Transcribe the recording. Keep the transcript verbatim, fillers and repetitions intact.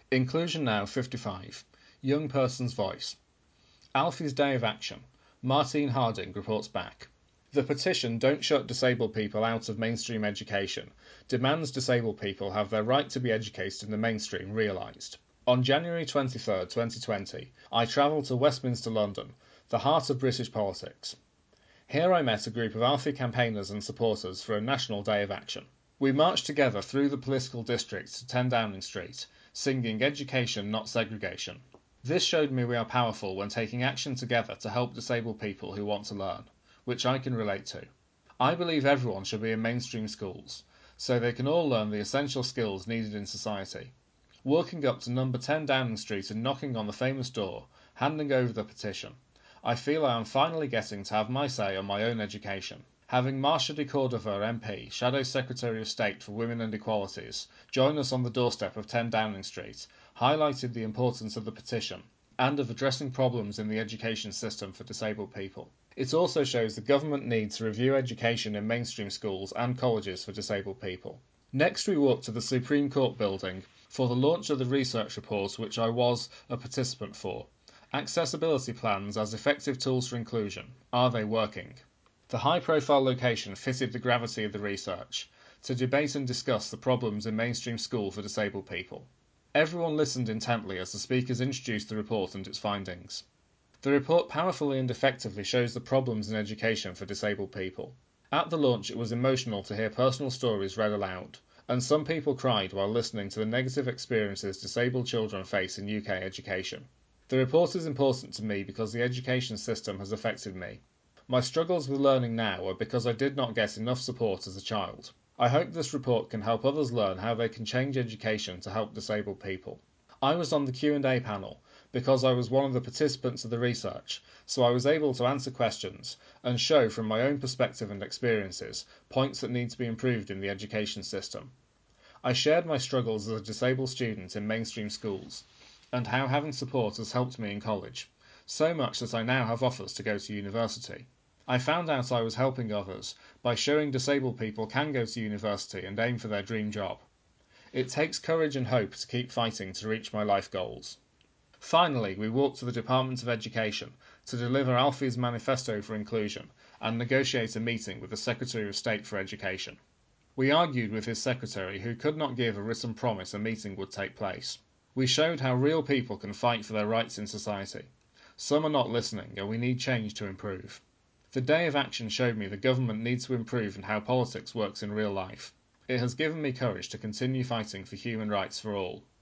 Inclusion Now fifty-five. Young Person's Voice. Alfie's Day of Action. Martine Harding reports back. The petition Don't Shut Disabled People Out of Mainstream Education demands disabled people have their right to be educated in the mainstream realised. On January twenty-third, twenty twenty, I travelled to Westminster, London, the heart of British politics. Here I met a group of Alfie campaigners and supporters for a national day of action. We marched together through the political district to ten Downing Street, singing Education, Not Segregation. This showed me we are powerful when taking action together to help disabled people who want to learn, which I can relate to. I believe everyone should be in mainstream schools, so they can all learn the essential skills needed in society. Walking up to number ten Downing Street and knocking on the famous door, handing over the petition, I feel I am finally getting to have my say on my own education. Having Marsha de Cordova M P, Shadow Secretary of State for Women and Equalities, join us on the doorstep of ten Downing Street, highlighted the importance of the petition and of addressing problems in the education system for disabled people. It also shows the government need to review education in mainstream schools and colleges for disabled people. Next we walked to the Supreme Court building for the launch of the research report which I was a participant for. Accessibility plans as effective tools for inclusion. Are they working? The high-profile location fitted the gravity of the research, to debate and discuss the problems in mainstream school for disabled people. Everyone listened intently as the speakers introduced the report and its findings. The report powerfully and effectively shows the problems in education for disabled people. At the launch it was emotional to hear personal stories read aloud, and some people cried while listening to the negative experiences disabled children face in U K education. The report is important to me because the education system has affected me. My struggles with learning now are because I did not get enough support as a child. I hope this report can help others learn how they can change education to help disabled people. I was on the Q and A panel because I was one of the participants of the research, so I was able to answer questions and show from my own perspective and experiences points that need to be improved in the education system. I shared my struggles as a disabled student in mainstream schools and how having support has helped me in college, so much that I now have offers to go to university. I found out I was helping others by showing disabled people can go to university and aim for their dream job. It takes courage and hope to keep fighting to reach my life goals. Finally, we walked to the Department of Education to deliver Alfie's Manifesto for Inclusion and negotiate a meeting with the Secretary of State for Education. We argued with his secretary, who could not give a written promise a meeting would take place. We showed how real people can fight for their rights in society. Some are not listening, and we need change to improve. The Day of Action showed me the government needs to improve in how politics works in real life. It has given me courage to continue fighting for human rights for all.